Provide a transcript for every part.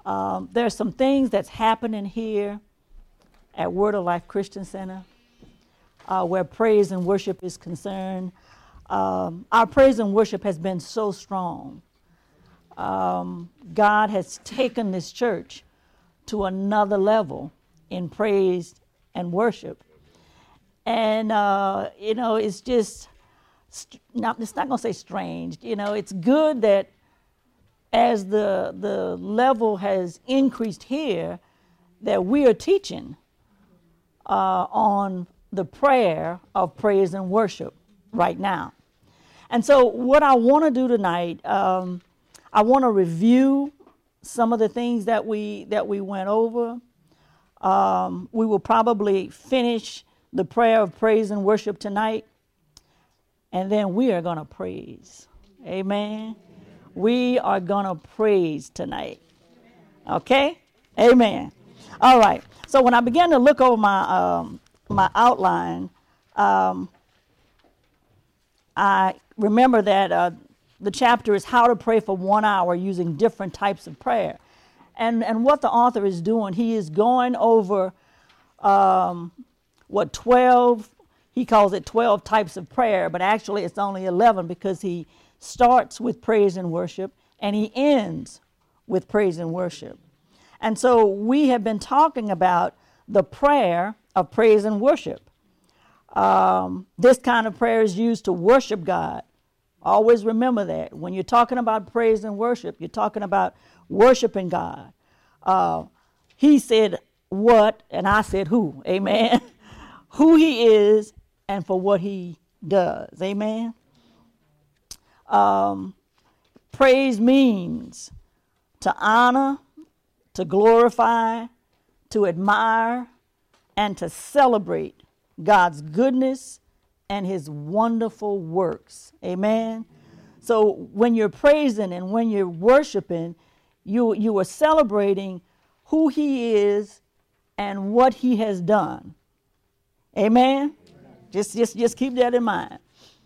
There's some things that's happening here at Word of Life Christian Center where praise and worship is concerned. Our praise and worship has been so strong. God has taken this church to another level in praise and worship. And, it's just, it's not going to say strange. It's good that as the level has increased here, that we are teaching on the prayer of praise and worship right now. And so what I want to do tonight, I want to review some of the things that we went over. We will probably finish the prayer of praise and worship tonight, and then we are going to praise. Amen. We are going to praise tonight. Okay? Amen. All right. So when I began to look over my outline, I remember that the chapter is how to pray for 1 hour using different types of prayer. And what the author is doing, he is going over 12, he calls it 12 types of prayer, but actually it's only 11 because he starts with praise and worship and he ends with praise and worship. And so we have been talking about the prayer of praise and worship. This kind of prayer is used to worship God. Always remember that. When you're talking about praise and worship, you're talking about worshiping God. He said what, and I said who. Amen. Who he is and for what he does. Amen. Praise means to honor, to glorify, to admire, and to celebrate God's goodness and his wonderful works. Amen. So when you're praising and when you're worshiping, you are celebrating who he is and what he has done. Amen. Just keep that in mind.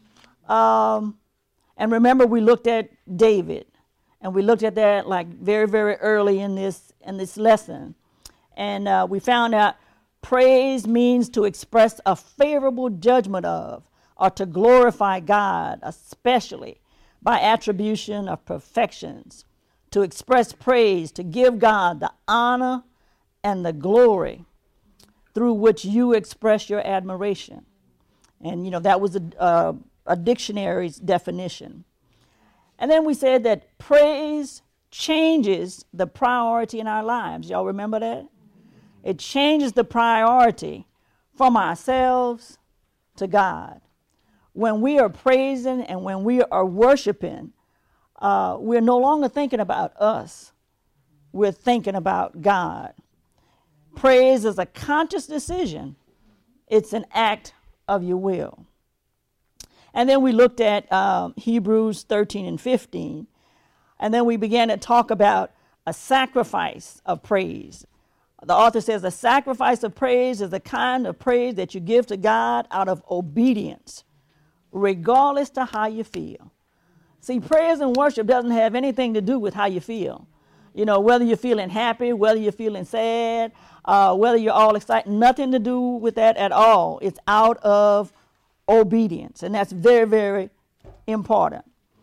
And remember, we looked at David, and we looked at that like very, very early in this lesson, and we found out praise means to express a favorable judgment of, or to glorify God, especially by attribution of perfections. To express praise, to give God the honor and the glory through which you express your admiration. And, that was a dictionary's definition. And then we said that praise changes the priority in our lives. Y'all remember that? It changes the priority from ourselves to God. When we are praising and when we are worshiping, we're no longer thinking about us. We're thinking about God. Praise is a conscious decision. It's an act of your will. And then we looked at Hebrews 13 and 15. And then we began to talk about a sacrifice of praise. The author says a sacrifice of praise is the kind of praise that you give to God out of obedience, regardless to how you feel. See, praise and worship doesn't have anything to do with how you feel. Whether you're feeling happy, whether you're feeling sad, whether you're all excited, nothing to do with that at all. It's out of obedience, and that's very, very important.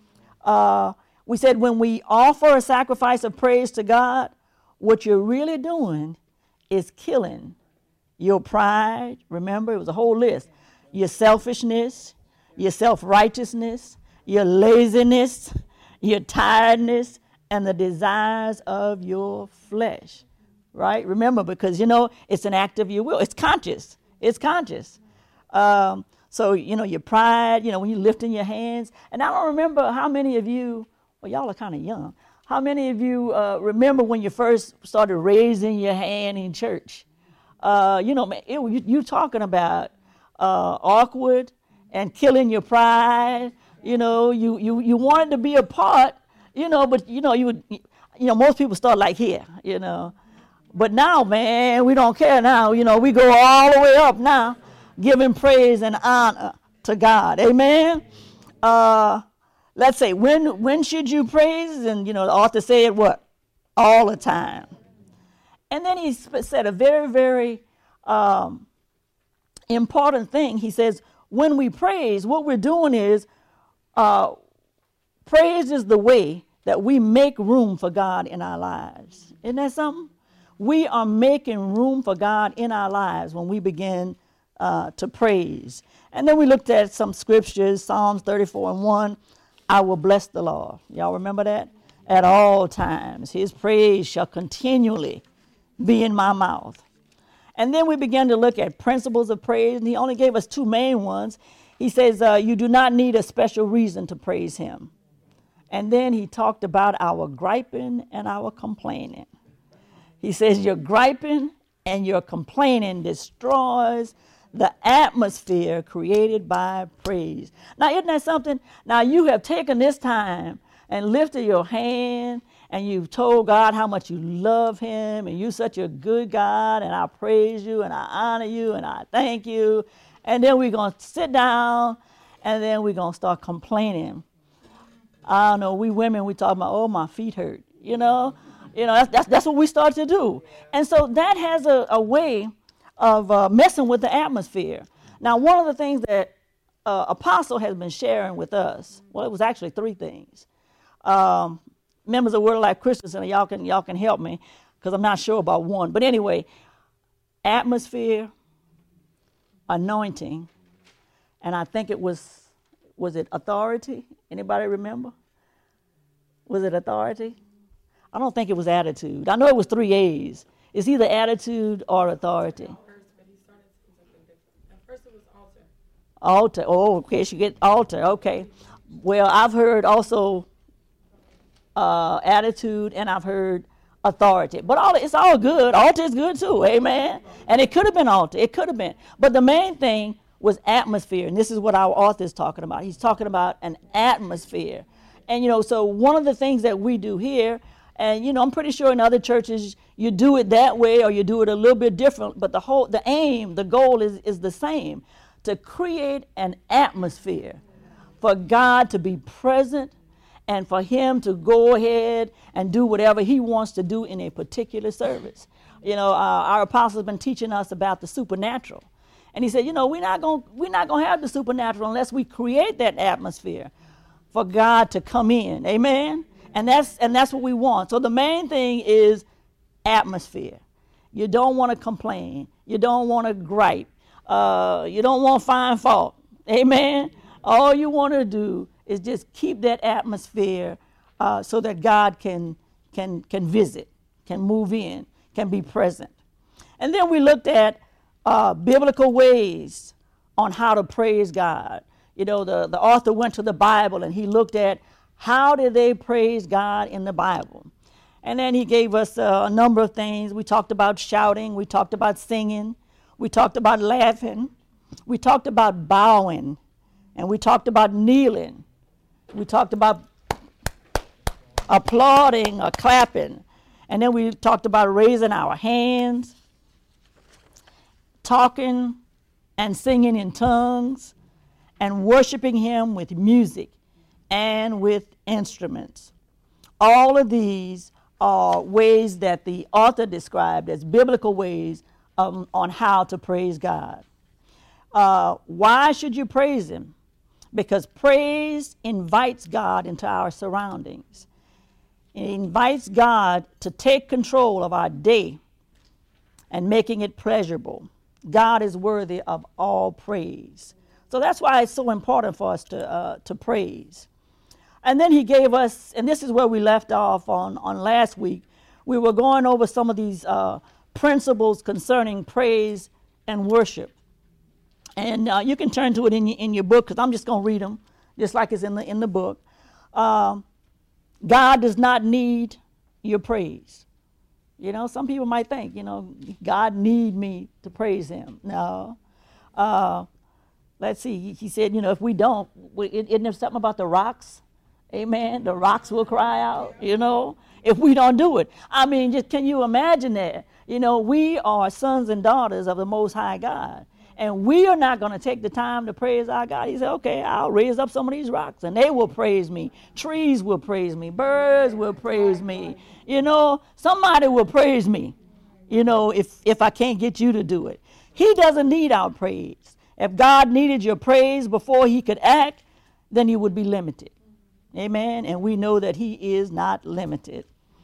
We said when we offer a sacrifice of praise to God, what you're really doing is killing your pride. Remember, it was a whole list. Your selfishness, your self-righteousness, your laziness, your tiredness, and the desires of your flesh. Right? Remember, because, it's an act of your will. It's conscious. It's conscious. So, your pride, when you're lifting your hands. And I don't remember how many of you, well, y'all are kind of young. How many of you remember when you first started raising your hand in church? You're talking about awkward and killing your pride. You wanted to be a part, but, most people start like here, But now, man, we don't care now. We go all the way up now, giving praise and honor to God. Amen. Let's say, when should you praise? And, the author said what? all the time. And then he said a very, very important thing. He says, when we praise, what we're doing is, praise is the way that we make room for God in our lives. Isn't that something? We are making room for God in our lives when we begin to praise. And then we looked at some scriptures, Psalms 34:1. I will bless the Lord. Y'all remember that? At all times. His praise shall continually be in my mouth. And then we began to look at principles of praise, and he only gave us two main ones. He says, you do not need a special reason to praise him. And then he talked about our griping and our complaining. He says your griping and your complaining destroys the atmosphere created by praise. Now, isn't that something? Now, you have taken this time and lifted your hand and you've told God how much you love him and you're such a good God, and I praise you and I honor you and I thank you. And then we're going to sit down and then we're going to start complaining. I don't know, we women, we talk about, oh, my feet hurt, you know. That's what we start to do. And so that has a way of messing with the atmosphere. Now, one of the things that Apostle has been sharing with us, well, it was actually three things. Members of Word of Life Christians, and y'all can help me because I'm not sure about one. But anyway, atmosphere, anointing, and I think it was it authority? Anybody remember? Was it authority? I don't think it was attitude. I know it was 3 A's. It's either attitude or authority. At first it was altar. Altar. Oh, okay. She get altar. Okay. Well, I've heard also attitude, and I've heard authority. But it's all good. Altar is good too. Amen. And it could have been altar. It could have been. But the main thing was atmosphere. And this is what our author is talking about. He's talking about an atmosphere. And, so one of the things that we do here, and, I'm pretty sure in other churches you do it that way or you do it a little bit different, but the aim, the goal is the same, to create an atmosphere for God to be present and for him to go ahead and do whatever he wants to do in a particular service. Our apostle has been teaching us about the supernatural. And he said, we're not going to have the supernatural unless we create that atmosphere for God to come in. Amen. And that's what we want. So the main thing is atmosphere. You don't want to complain. You don't want to gripe. You don't want to find fault. Amen. All you want to do is just keep that atmosphere so that God can visit, can move in, can be present. And then we looked at biblical ways on how to praise God. The author went to the Bible and he looked at how did they praise God in the Bible. And then he gave us a number of things. We talked about shouting. We talked about singing. We talked about laughing. We talked about bowing. And we talked about kneeling. We talked about applauding or clapping. And then we talked about raising our hands, talking and singing in tongues, and worshiping him with music and with instruments. All of these are ways that the author described as biblical ways on how to praise God. Why should you praise him? Because praise invites God into our surroundings. It invites God to take control of our day and making it pleasurable. God is worthy of all praise. So that's why it's so important for us to praise. And then he gave us, and this is where we left off on last week, we were going over some of these principles concerning praise and worship. And you can turn to it in your book, because I'm just going to read them, just like it's in the book. God does not need your praise. Some people might think, God need me to praise him. No. Let's see, he said, if we don't, isn't there something about the rocks? Amen. The rocks will cry out, if we don't do it. I mean, just can you imagine that? We are sons and daughters of the Most High God. and we are not going to take the time to praise our God, he said, okay, I'll raise up some of these rocks and they will praise me. Trees will praise me. Birds will praise me. You know, somebody will praise me, you know, if I can't get you to do it. He doesn't need our praise. If God needed your praise before he could act, then he would be limited. Amen. And we know that he is not limited.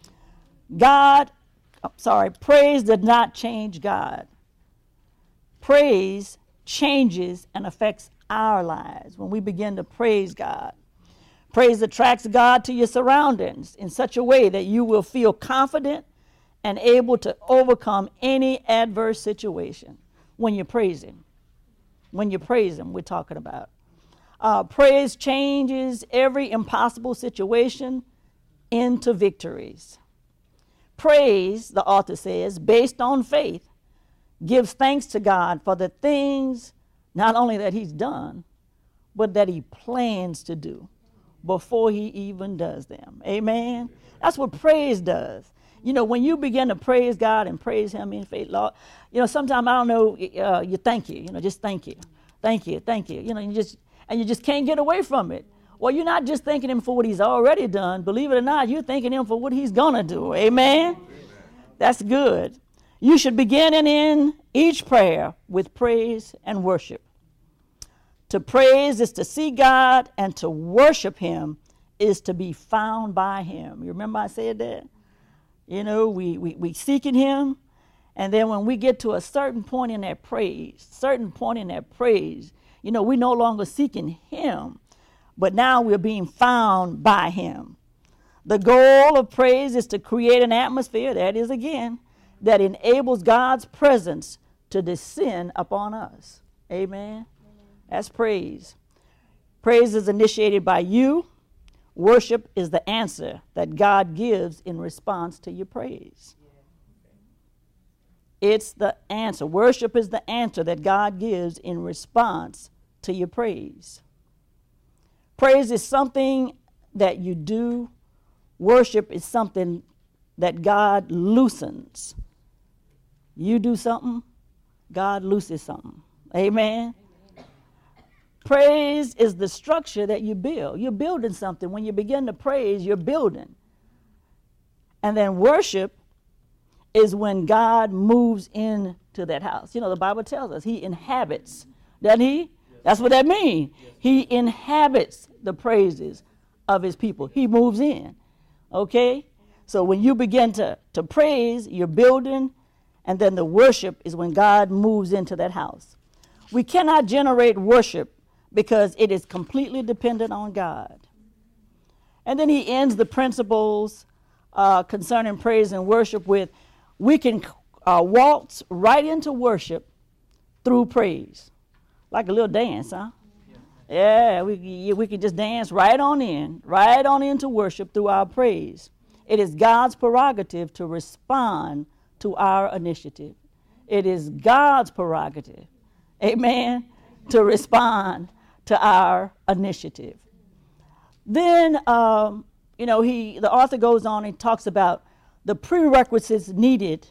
Praise did not change God. Praise changes and affects our lives when we begin to praise God. Praise attracts God to your surroundings in such a way that you will feel confident and able to overcome any adverse situation when you praise him. When you praise him, we're talking about. Praise changes every impossible situation into victories. Praise, the author says, based on faith, gives thanks to God for the things not only that he's done, but that he plans to do before he even does them. Amen? That's what praise does. You know, when you begin to praise God and praise him in faith, Lord, you know, sometimes, I don't know, you thank you, you know, just thank you. Thank you, thank you. You know, you just can't get away from it. Well, you're not just thanking him for what he's already done. Believe it or not, you're thanking him for what he's going to do. Amen? That's good. You should begin and end each prayer with praise and worship. To praise is to see God, and to worship him is to be found by him. You remember I said that? You know, we seeking him, and then when we get to a certain point in that praise, you know, we're no longer seeking him, but now we're being found by him. The goal of praise is to create an atmosphere, that is again, that enables God's presence to descend upon us. Amen? That's praise. Praise is initiated by you. Worship is the answer that God gives in response to your praise. It's the answer. Worship is the answer that God gives in response to your praise. Praise is something that you do. Worship is something that God loosens. You do something, God looses something. Amen? Praise is the structure that you build. You're building something. When you begin to praise, you're building. And then worship is when God moves into that house. You know, the Bible tells us he inhabits, doesn't he? Yes. That's what that means. Yes. He inhabits the praises of his people. He moves in. Okay? So when you begin to praise, you're building, and then the worship is when God moves into that house. We cannot generate worship because it is completely dependent on God. And then he ends the principles concerning praise and worship with, we can waltz right into worship through praise. Like a little dance, huh? Yeah, we can just dance right on into worship through our praise. It is God's prerogative to respond to our initiative. It is God's prerogative, amen, to respond to our initiative. Then, the author goes on and talks about the prerequisites needed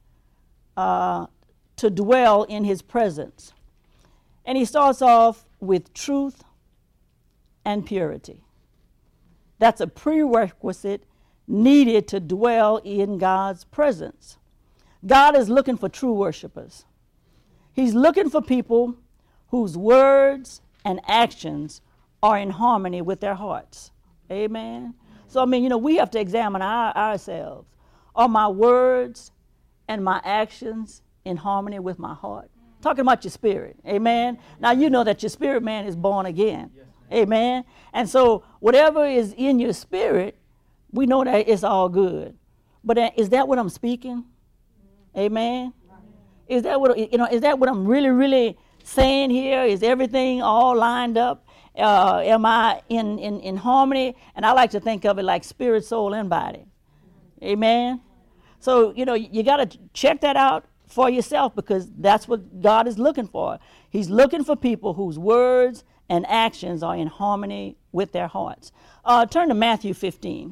to dwell in his presence. And he starts off with truth and purity. That's a prerequisite needed to dwell in God's presence. God is looking for true worshipers. He's looking for people whose words and actions are in harmony with their hearts. Amen. So, we have to examine ourselves. Are my words and my actions in harmony with my heart? Talking about your spirit. Amen. Now, you know that your spirit man is born again. Yes, amen. And so whatever is in your spirit, we know that it's all good. But is that what I'm speaking? Amen. Is that what I'm really, really saying here? Is everything all lined up? Am I in harmony? And I like to think of it like spirit, soul, and body. Amen. So, you got to check that out for yourself, because that's what God is looking for. He's looking for people whose words and actions are in harmony with their hearts. Turn to Matthew 15.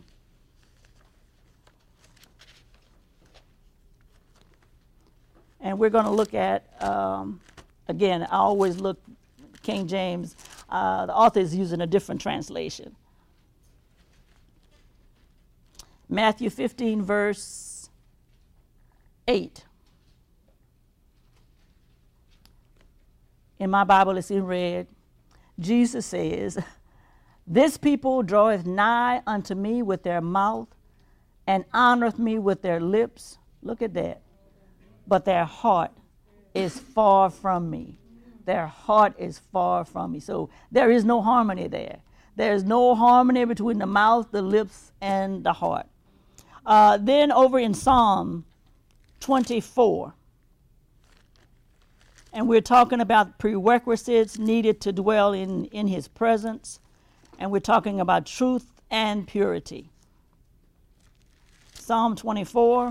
And we're going to look at Again, I always look, King James, the author is using a different translation. Matthew 15, verse 8. In my Bible, it's in red. Jesus says, "This people draweth nigh unto me with their mouth, and honoreth me with their lips." Look at that. "But their heart is far from me." Their heart is far from me. So there is no harmony there. There is no harmony between the mouth, the lips, and the heart. Then over in Psalm 24, and we're talking about prerequisites needed to dwell in his presence, and we're talking about truth and purity. Psalm 24,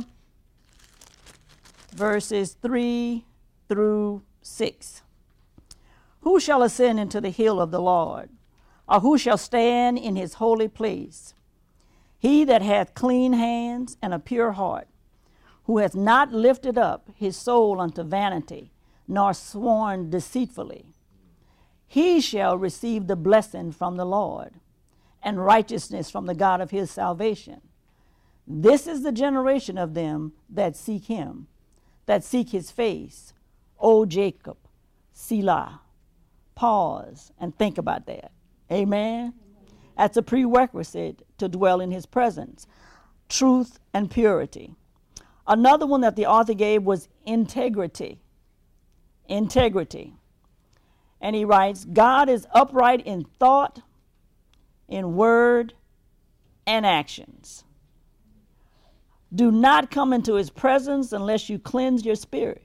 verses 3 through 6. "Who shall ascend into the hill of the Lord? Or who shall stand in his holy place? He that hath clean hands and a pure heart, who hath not lifted up his soul unto vanity, nor sworn deceitfully. He shall receive the blessing from the Lord, and righteousness from the God of his salvation. This is the generation of them that seek him, that seek his face. O Jacob, Selah." Pause and think about that. Amen. That's a prerequisite to dwell in his presence. Truth and purity. Another one that the author gave was integrity. Integrity. And he writes, "God is upright in thought, in word, and actions. Do not come into his presence unless you cleanse your spirit."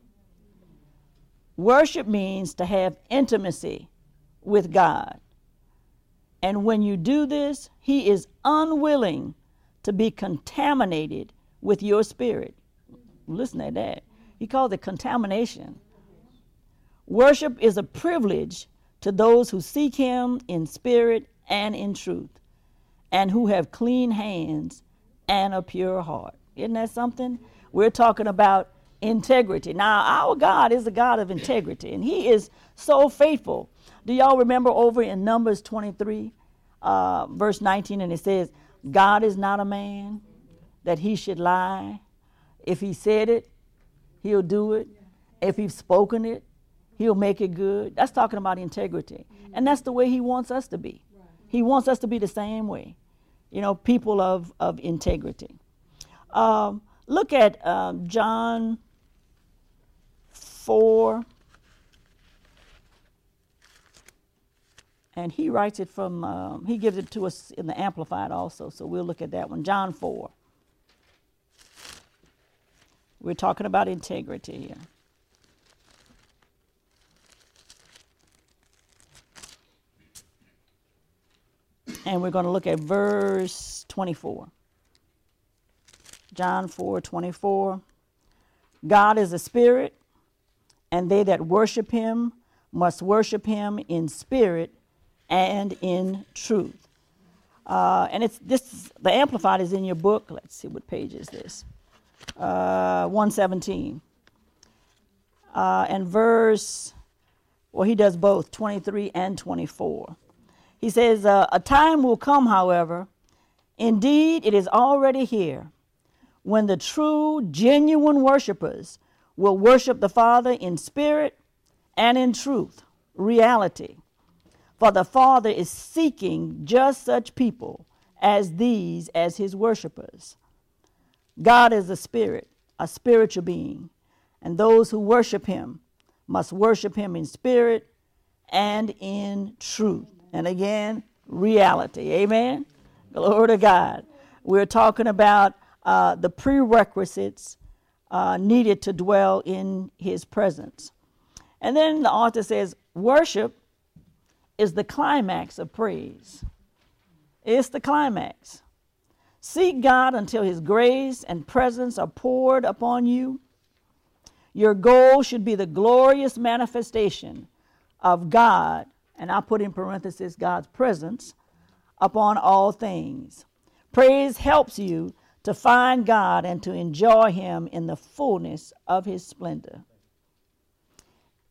Worship means to have intimacy with God. And when you do this, he is unwilling to be contaminated with your spirit. Listen to that. He called it contamination. Worship is a privilege to those who seek him in spirit and in truth, and who have clean hands and a pure heart. Isn't that something? We're talking about integrity. Now, our God is a God of integrity, and he is so faithful. Do y'all remember over in Numbers 23, verse 19, and it says, "God is not a man that he should lie. If he said it, he'll do it. If he's spoken it, he'll make it good." That's talking about integrity. And that's the way he wants us to be. He wants us to be the same way, people of integrity. Look at John 4, and he writes it from, he gives it to us in the Amplified also, so we'll look at that one. John 4. We're talking about integrity here. And we're going to look at verse 24. John 4:24. "God is a spirit, and they that worship him must worship him in spirit and in truth." And the Amplified is in your book. Let's see, what page is this? 117. And he does both, 23 and 24. He says, "A time will come, however, indeed it is already here, when the true, genuine worshipers will worship the Father in spirit and in truth," reality. "For the Father is seeking just such people as these as his worshipers." God is a spirit, a spiritual being, and those who worship him must worship him in spirit and in truth. And again, reality. Amen? Glory to God. We're talking about the prerequisites needed to dwell in his presence. And then the author says, worship is the climax of praise. It's the climax. Seek God until his grace and presence are poured upon you. Your goal should be the glorious manifestation of God, and I'll put in parentheses, God's presence, upon all things. Praise helps you to find God and to enjoy him in the fullness of his splendor.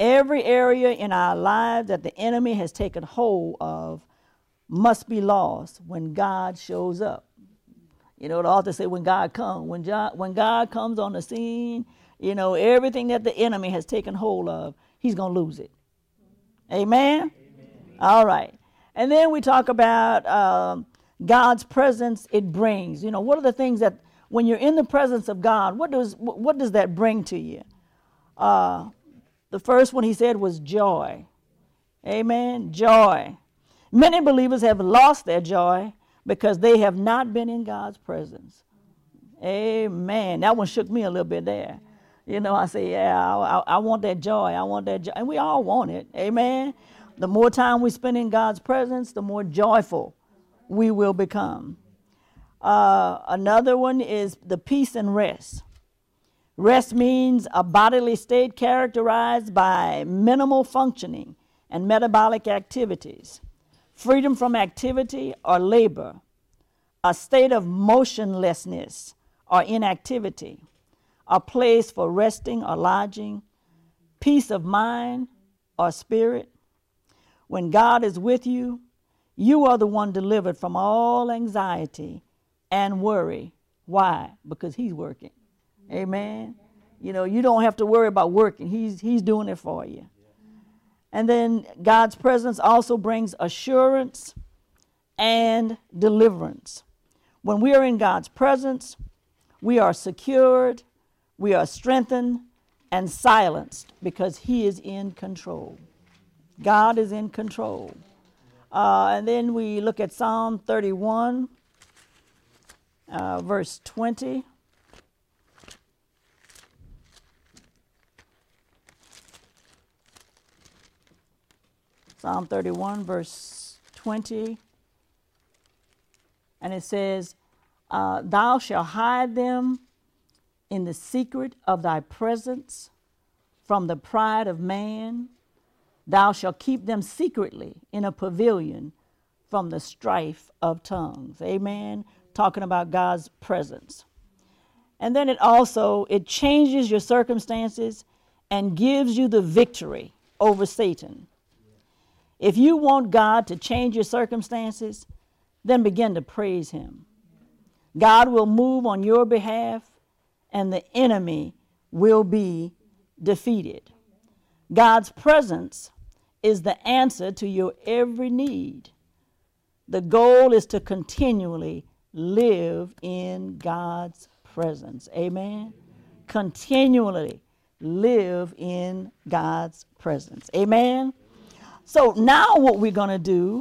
Every area in our lives that the enemy has taken hold of must be lost when God shows up. You know, the author said when God comes. When God comes on the scene, you know, everything that the enemy has taken hold of, he's going to lose it. Amen? All right. And then we talk about God's presence it brings. You know, what are the things that when you're in the presence of God, what does that bring to you? The first one he said was joy. Amen. Joy. Many believers have lost their joy because they have not been in God's presence. Amen. That one shook me a little bit there. You know, I say, yeah, I want that joy. I want that joy. And we all want it. Amen. The more time we spend in God's presence, the more joyful we will become. Another one is the peace and rest. Rest means a bodily state characterized by minimal functioning and metabolic activities, freedom from activity or labor, a state of motionlessness or inactivity, a place for resting or lodging, peace of mind or spirit. When God is with you, you are the one delivered from all anxiety and worry. Why? Because he's working. Amen. You know, you don't have to worry about working. He's doing it for you. And then God's presence also brings assurance and deliverance. When we are in God's presence, we are secured, we are strengthened and silenced because he is in control. God is in control. And then we look at Psalm 31, verse 20. Psalm 31, verse 20. And it says, thou shalt hide them in the secret of thy presence from the pride of man. Thou shalt keep them secretly in a pavilion from the strife of tongues. Amen. Talking about God's presence. And then it changes your circumstances and gives you the victory over Satan. If you want God to change your circumstances, then begin to praise him. God will move on your behalf and the enemy will be defeated. God's presence is the answer to your every need. The goal is to continually live in God's presence. Amen. Continually live in God's presence. Amen. So now what we're going to do,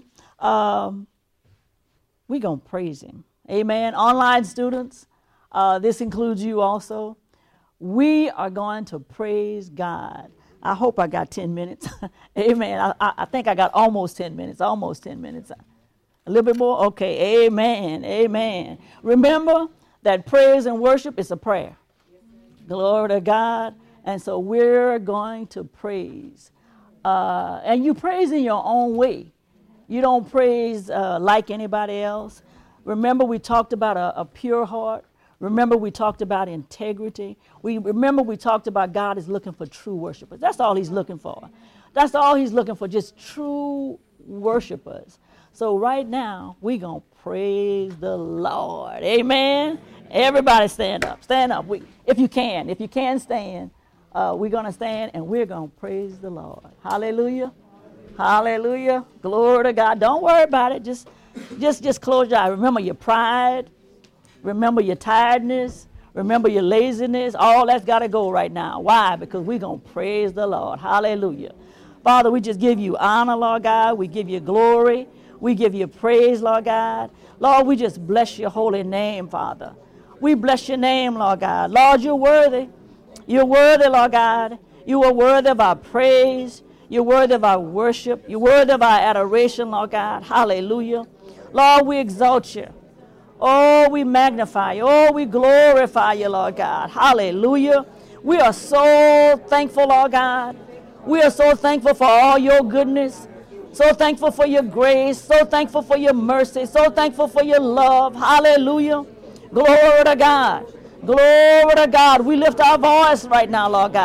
we're going to praise him. Amen. Online students, this includes you also. We are going to praise God. I hope I got 10 minutes. Amen. I think I got almost 10 minutes. Almost 10 minutes. A little bit more? Okay. Amen. Amen. Remember that praise and worship is a prayer. Glory to God. And so we're going to praise. And you praise in your own way. You don't praise like anybody else. Remember we talked about a pure heart. Remember we talked about integrity. We talked about God is looking for true worshipers. That's all he's looking for. That's all he's looking for, just true worshipers. So right now, we're going to praise the Lord. Amen. Everybody stand up. Stand up. If you can stand, we're going to stand and we're going to praise the Lord. Hallelujah. Hallelujah. Glory to God. Don't worry about it. Just close your eyes. Remember your pride. Remember your tiredness. Remember your laziness. All that's got to go right now. Why? Because we're going to praise the Lord. Hallelujah. Father, we just give you honor, Lord God. We give you glory. We give you praise, Lord God. Lord, we just bless your holy name, Father. We bless your name, Lord God. Lord, you're worthy. You're worthy, Lord God. You are worthy of our praise. You're worthy of our worship. You're worthy of our adoration, Lord God. Hallelujah. Lord, we exalt you. Oh, we magnify you. Oh, we glorify you, Lord God. Hallelujah. We are so thankful, Lord God. We are so thankful for all your goodness. So thankful for your grace. So thankful for your mercy. So thankful for your love. Hallelujah. Glory to God. Glory to God. We lift our voice right now, Lord God.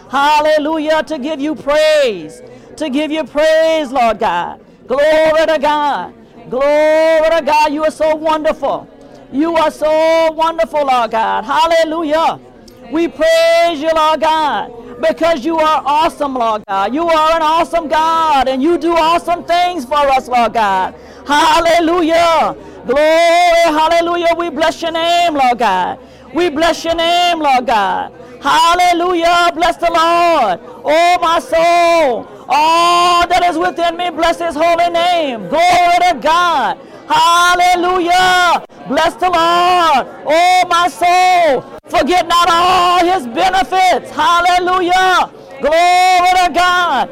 Hallelujah. To give you praise. To give you praise, Lord God. Glory to God. Glory to God. You are so wonderful. You are so wonderful, Lord God. Hallelujah. We praise you, Lord God, because you are awesome, Lord God. You are an awesome God, and you do awesome things for us, Lord God. Hallelujah. Glory, hallelujah. We bless your name, Lord God. We bless your name, Lord God. Hallelujah. Bless the Lord. Oh, my soul. All that is within me, bless his holy name. Glory to God. Hallelujah. Bless the Lord. Oh, my soul. Forget not all his benefits. Hallelujah. Glory to God.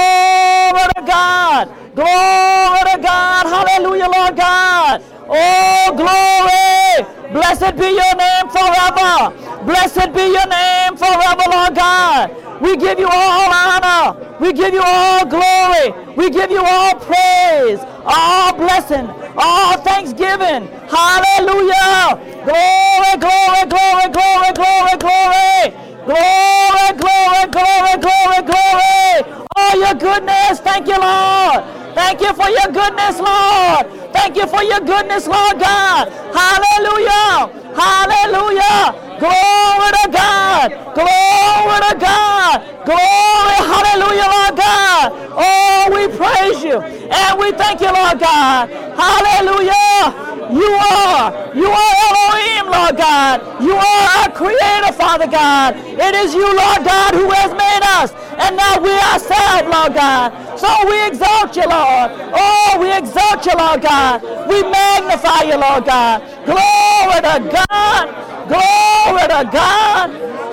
Glory to God. Glory to God. Hallelujah, Lord God. Oh, glory. Blessed be your name forever. Blessed be your name forever, Lord God. We give you all honor. We give you all glory. We give you all praise, all blessing, all thanksgiving. Hallelujah. Glory, glory, glory, glory, glory, glory. Glory, glory, glory, glory, glory. Oh, your goodness. Thank you, Lord. Thank you for your goodness, Lord. Thank you for your goodness, Lord God. Hallelujah. Hallelujah. Glory to God. Glory to God. Glory. Hallelujah, Lord God. Oh, we praise you. And we thank you, Lord God. Hallelujah. You are Elohim, Lord God. You are our creator, Father God. It is you, Lord God, who has made us, and not we ourselves, Lord God. So we exalt you, Lord. Oh, we exalt you, Lord God. We magnify you, Lord God. Glory to God. Glory to God.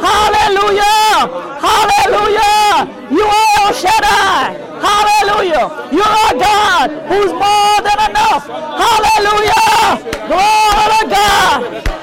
Hallelujah. Hallelujah. You are El Shaddai. Hallelujah. You are God who's more than enough. Hallelujah. Glory to God.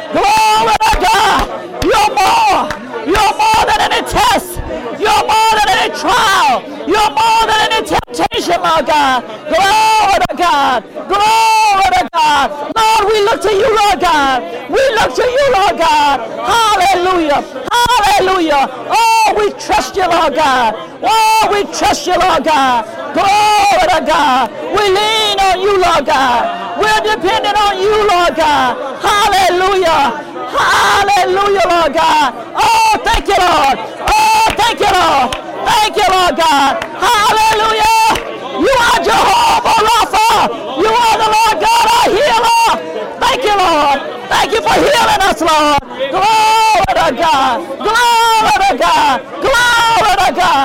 Glory to God. You're more. You're more than any test. You're more than any trial. You're more than any temptation, Lord God. Glory to God. Glory to God. Lord, we look to you, Lord God. We look to you, Lord God. Hallelujah. Hallelujah. Oh, we trust you, Lord God. Oh, we trust you, Lord God. Glory to God. We lean on you, Lord God. We're dependent on you, Lord God. Hallelujah. Hallelujah, Lord God. Oh, thank you, Lord. Oh, thank you, Lord. Thank you, Lord God. Hallelujah. You are Jehovah Rapha. You are the Lord God, our healer. Thank you, Lord. Thank you for healing us, Lord. Glory to God. Glory to God. Glory to God.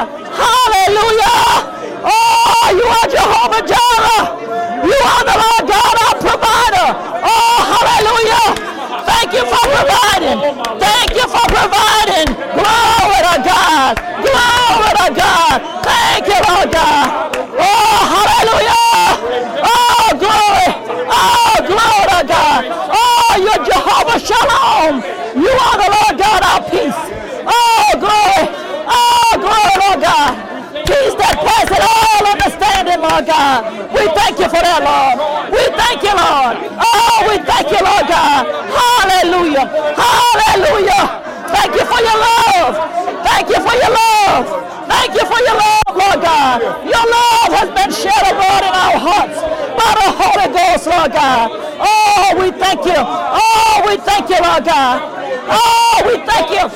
Hallelujah. Oh, you are Jehovah Jireh. You are the Lord God, our provider. Oh, hallelujah. Thank you for providing. Thank you for providing. Glory to God. Glory to God. Thank you, Lord God. Oh, hallelujah. Oh, glory. Oh, glory to God. Oh, you're Jehovah Shalom. You are the Lord God, our peace. Oh, glory. Oh, glory, Lord God. Peace that passes all understanding, Lord God. We thank you for that, Lord. We thank you, Lord. Oh, we thank you, Lord God. Hallelujah. Hallelujah. Thank you for your love. Thank you for your love. Thank you for your love, Lord God. Your love has been shed abroad in our hearts by the Holy Ghost, Lord God. Oh, we thank you. Oh, we thank you, Lord God. Oh, we thank you.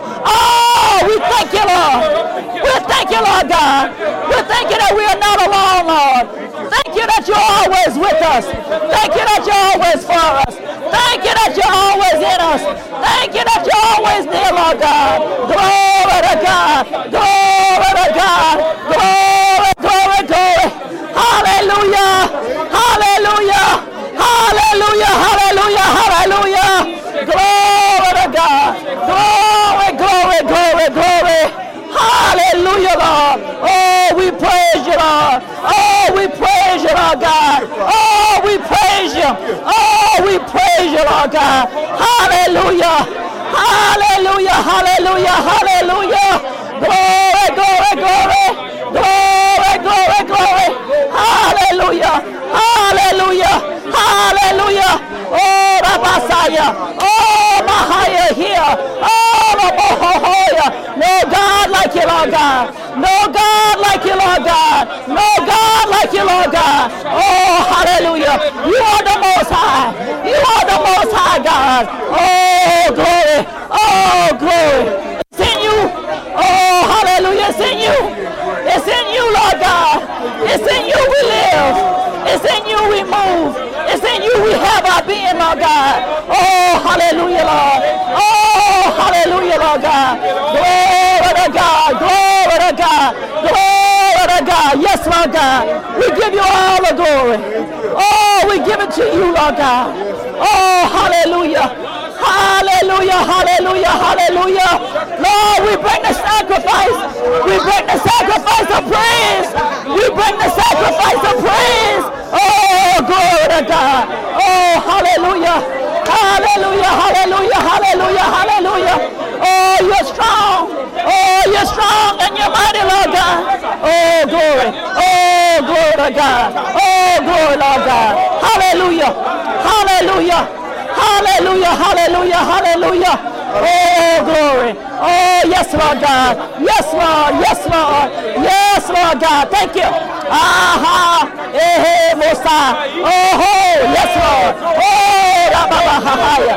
Oh, we thank you, Lord. We thank you, Lord God. We thank you that we are not alone, Lord. Thank you that you're always with us. Thank you that you're always for us. Thank you that you're always in us. Thank you that you're always near, Lord God. Glory to God. Glory to God. Glory, glory, glory. Hallelujah. Hallelujah. Hallelujah. Hallelujah. Hallelujah. Glory to God. Glory, glory, glory, glory. Hallelujah, Lord. Oh, we praise you, Lord. Oh, we praise you, Lord God. Oh, we praise you. Oh, we praise you, Lord God. Hallelujah. Hallelujah. Hallelujah. Hallelujah. Glory, glory, glory. Glory, glory, glory. Hallelujah. Hallelujah. Hallelujah. Oh, Rabasaya. Oh, Mahaya here. Oh, Mahohoya. No God like you, Lord God. No God like you, Lord God. No God like you, Lord God. Oh, hallelujah. You are the Most High. You are the Most High, God. Oh, glory. Oh, glory. It's in you. Oh, hallelujah. It's in you. It's in you, Lord God. It's in you we live. It's in you we move. It's in you we have our being, Lord God. Oh, hallelujah, Lord. Oh, hallelujah, Lord God. Glory to God. Glory to God. Glory to God. Yes, Lord God. We give you all the glory. Oh, we give it to you, Lord God. Oh, hallelujah. Hallelujah, hallelujah, hallelujah. Lord, we bring the sacrifice. We bring the sacrifice of praise. We bring the sacrifice of praise. Oh, glory to God. Oh, hallelujah. Hallelujah, hallelujah, hallelujah, hallelujah. Oh, you're strong. Oh, you're strong and you're mighty, Lord God. Oh, glory. Oh, glory to God. Oh, glory, Lord God. Hallelujah. Hallelujah. Hallelujah, hallelujah, hallelujah. Oh, glory. Oh, yes, Lord God. Yes, Lord. Yes, Lord. Yes, Lord God. Thank you. Aha. Eh, Mosa. Oh, yes, Lord. Oh, Rababahaya.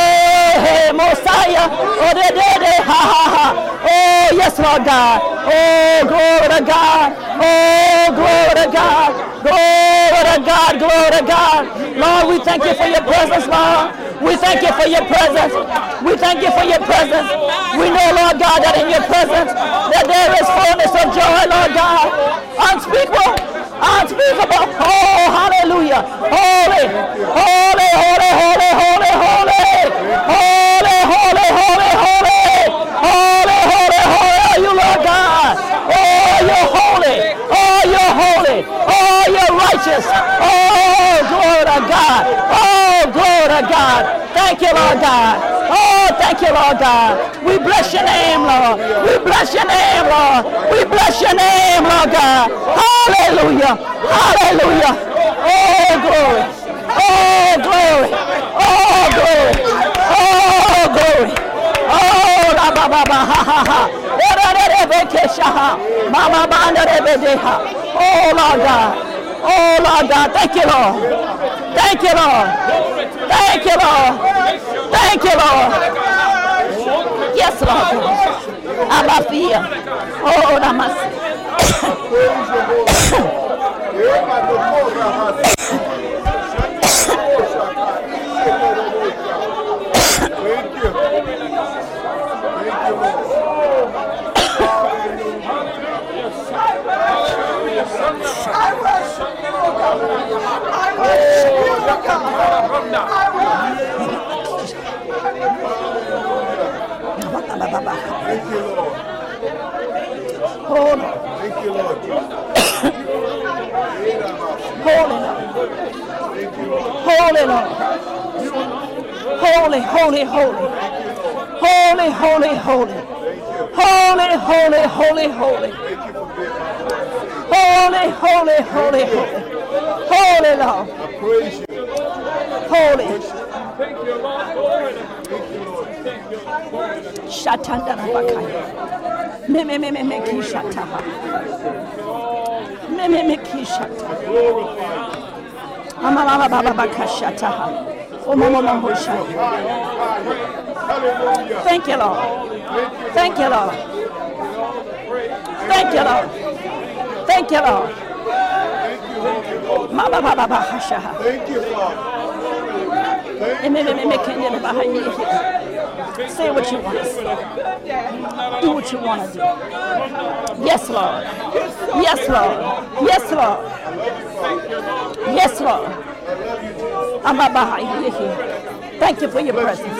Eh, Mosiah. Oh, de, ha, ha, ha. Oh, yes, Lord God. Oh, glory to God. Oh, glory to God. Glory to God. Glory to God. Lord, we thank you for your presence, Lord. We thank you for your presence. We thank you for your presence. We know, Lord God, that in your presence that there is fullness of joy, Lord God. Unspeakable, unspeakable. Oh, hallelujah. Holy, holy, holy, holy, holy, holy. Holy, holy, holy, holy. Holy, holy, holy are you, Lord God. Oh, you're holy. Oh, you're holy. Oh, you're righteous. Oh, glory to God. Oh, glory to God. Thank you, Lord God. Oh, thank you, Lord God. We bless your name, Lord. We bless your name, Lord. We bless your name, Lord God. Hallelujah. Hallelujah. Oh, glory. Oh, glory. Oh, glory. Oh, glory. Oh, la ba ba ba ha ha ha. Mama banda rebedeha. Oh, Lord God. Oh, Lord God. Thank you, Lord. Thank you, Lord. Thank you, Lord. Thank you, Lord. Yes, Lord. Abafia. Oh, Namasi. Thank you, Lord. Hold on. Thank you, Lord. Holy Lord. Thank you, Lord. Holy Lord. Holy, holy, holy. Holy, holy, holy. Holy, holy, holy, holy. Holy, holy, holy, holy. Holy Lord. I praise you. Holy. Thank you, Lord. Thank you, Lord. Shatanda Bakaya. Me kishata. Me kishata. Mama baba bakashata. Oh mama hoshai. Hallelujah. Thank you, Lord. Thank you, Lord. Thank you, Lord. Thank you, Lord. Mama baba bakashaha. Thank you, Father. Say what you want to say. Do what you want to do. Yes, Lord. Yes, Lord. Yes, Lord. Yes, Lord. Thank you for your presence.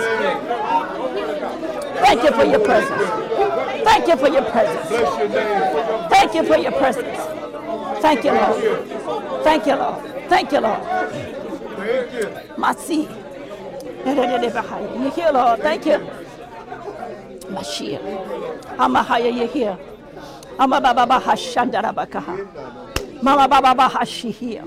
Thank you for your presence. Thank you for your presence. Thank you for your presence. Thank you, Lord. Thank you, Lord. Thank you, Lord. Masi. You hear, Lord. Thank you. Mashiach. Amahaya, you hear. Amababa Hashandarabakaha. Mama Baba Hashihia.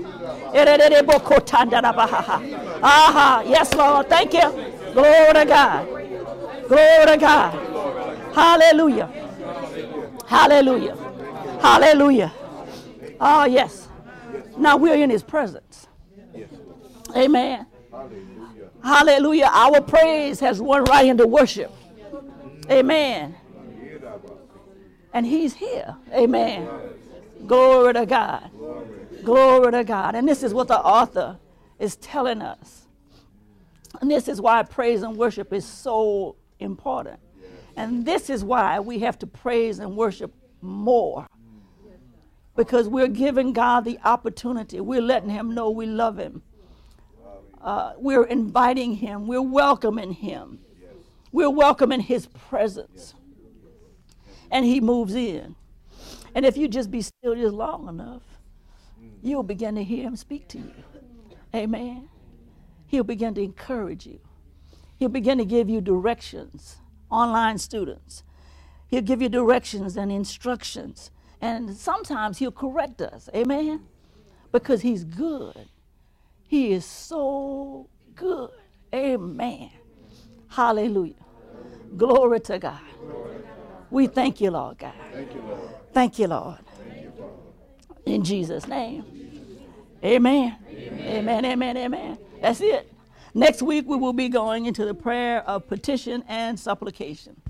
Aha. Yes, Lord. Thank you. Glory to God. Glory to God. Hallelujah. Hallelujah. Hallelujah. Oh, yes. Now we're in his presence. Amen. Hallelujah. Our praise has run right into worship. Amen. And he's here. Amen. Glory to God. Glory to God. And this is what the author is telling us. And this is why praise and worship is so important. And this is why we have to praise and worship more. Because we're giving God the opportunity. We're letting him know we love him. We're inviting him. We're welcoming him. We're welcoming his presence. And he moves in. And if you just be still just long enough, you'll begin to hear him speak to you. Amen. He'll begin to encourage you. He'll begin to give you directions. Online students. He'll give you directions and instructions. And sometimes he'll correct us. Amen. Because he's good. He is so good. Amen. Hallelujah. Glory to God. We thank you, Lord God. Thank you, Lord. In Jesus' name. Amen. Amen, amen, amen. That's it. Next week we will be going into the prayer of petition and supplication.